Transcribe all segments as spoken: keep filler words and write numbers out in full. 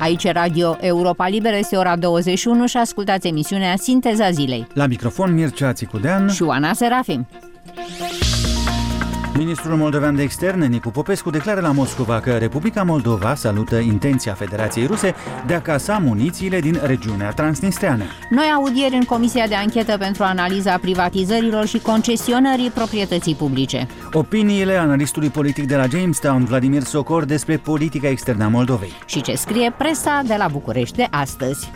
Aici Radio Europa Liberă, este ora douăzeci și unu și ascultați emisiunea Sinteza Zilei. La microfon Mircea Țicudean și Oana Serafim. Ministrul moldovean de externe, Nicu Popescu, declară la Moscova că Republica Moldova salută intenția Federației Ruse de a casa munițiile din regiunea transnistreană. Noi audieri în Comisia de Anchetă pentru analiza privatizărilor și concesionării proprietății publice. Opiniile analistului politic de la Jamestown, Vladimir Socor, despre politica externă a Moldovei. Și ce scrie presa de la București de astăzi.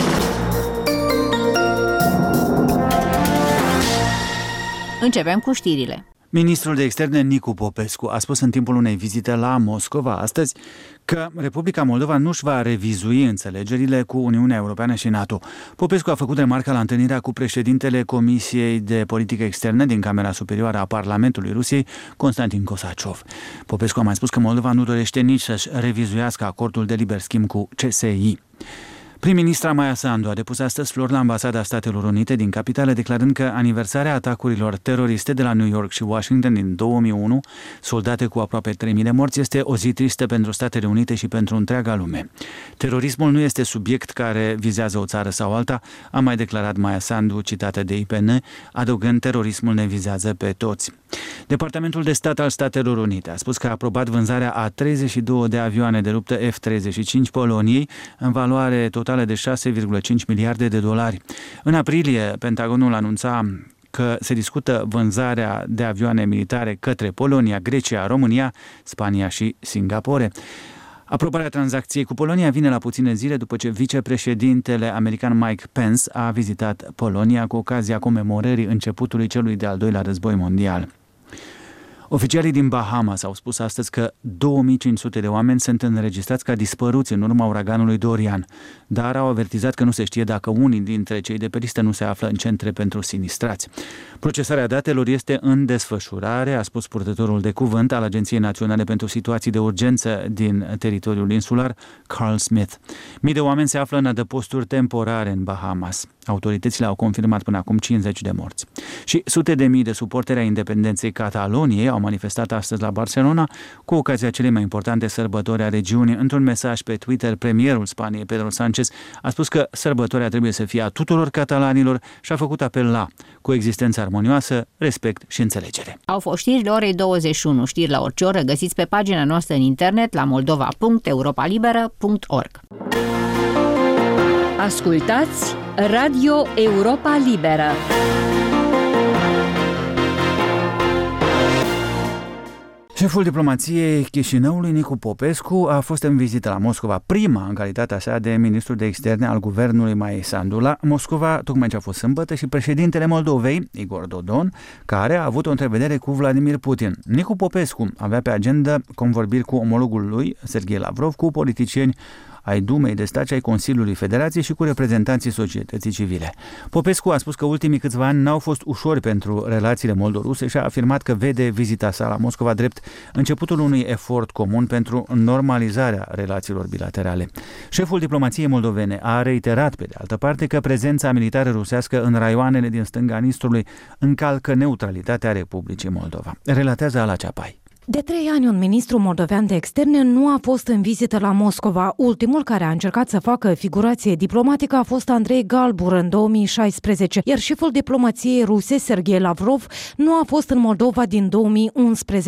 Începem cu știrile. Ministrul de externe Nicu Popescu a spus în timpul unei vizite la Moscova astăzi că Republica Moldova nu își va revizui înțelegerile cu Uniunea Europeană și NATO. Popescu a făcut remarca la întâlnirea cu președintele Comisiei de Politică Externă din Camera Superioară a Parlamentului Rusiei, Constantin Kosaciov. Popescu a mai spus că Moldova nu dorește nici să-și revizuiască acordul de liber schimb cu C S I. Prim-ministra Maia Sandu a depus astăzi flori la Ambasada Statelor Unite din capitală, declarând că aniversarea atacurilor teroriste de la New York și Washington din două mii unu, soldate cu aproape trei mii de morți, este o zi tristă pentru Statele Unite și pentru întreaga lume. Terorismul nu este subiect care vizează o țară sau alta, a mai declarat Maia Sandu, citată de I P N, adăugând: terorismul ne vizează pe toți. Departamentul de Stat al Statelor Unite a spus că a aprobat vânzarea a treizeci și două de avioane de luptă F treizeci și cinci Poloniei, în valoare totală de șase virgulă cinci miliarde de dolari. În aprilie, Pentagonul anunța că se discută vânzarea de avioane militare către Polonia, Grecia, România, Spania și Singapore. Aprobarea tranzacției cu Polonia vine la puține zile după ce vicepreședintele american Mike Pence a vizitat Polonia cu ocazia comemorării începutului celui de-al doilea război mondial. Oficialii din Bahamas au spus astăzi că două mii cinci sute de oameni sunt înregistrați ca dispăruți în urma uraganului Dorian, dar au avertizat că nu se știe dacă unii dintre cei de pe listă nu se află în centre pentru sinistrați. Procesarea datelor este în desfășurare, a spus purtătorul de cuvânt al Agenției Naționale pentru Situații de Urgență din teritoriul insular, Carl Smith. Mii de oameni se află în adăposturi temporare în Bahamas. Autoritățile au confirmat până acum cincizeci de morți. Și sute de mii de suporteri ai independenței Cataloniei au manifestat astăzi la Barcelona cu ocazia celei mai importante sărbători a regiunii. Într-un mesaj pe Twitter, premierul Spaniei, Pedro Sánchez, a spus că sărbătoarea trebuie să fie a tuturor catalanilor și a făcut apel la coexistență armonioasă, respect și înțelegere. Au fost știrile orei douăzeci și unu. Știri la orice oră găsiți pe pagina noastră în internet la moldova punct europa liberă punct org. Ascultați Radio Europa Liberă. Șeful diplomației Chișinăului, Nicu Popescu, a fost în vizită la Moscova, prima în calitatea sa de ministru de externe al guvernului Maia Sandu la Moscova, tocmai ce a fost sâmbătă, și președintele Moldovei, Igor Dodon, care a avut o întrevedere cu Vladimir Putin. Nicu Popescu avea pe agenda convorbiri cu omologul lui, Serghei Lavrov, cu politicieni ai Dumei de Stat și ai Consiliului Federației și cu reprezentanții societății civile. Popescu a spus că ultimii câțiva ani n-au fost ușori pentru relațiile moldo-ruse și a afirmat că vede vizita sa la Moscova drept începutul unui efort comun pentru normalizarea relațiilor bilaterale. Șeful diplomației moldovene a reiterat, pe de altă parte, că prezența militară rusească în raioanele din stânga Nistrului încalcă neutralitatea Republicii Moldova. Relatează Ala Ceapai. De trei ani, un ministru moldovean de externe nu a fost în vizită la Moscova. Ultimul care a încercat să facă figurație diplomatică a fost Andrei Galbur în două mii șaisprezece, iar șeful diplomației ruse, Serghei Lavrov, nu a fost în Moldova din două mii unsprezece.